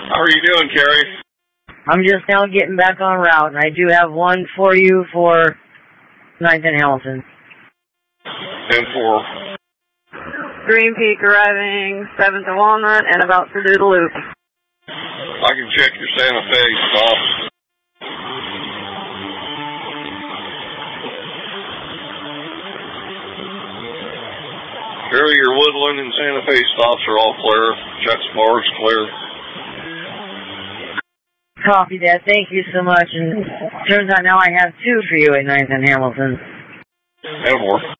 How are you doing, Carrie? I'm just now getting back on route, and I do have one for you for 9th and Hamilton. And for? Green Peak arriving 7th and Walnut and about to do the loop. I can check your Santa Fe stops. Carrie, your Woodland and Santa Fe stops are all clear. Jets Bar's clear. Copy that. Thank you so much. And turns out now I have 2 for you at 9th and Hamilton. And more.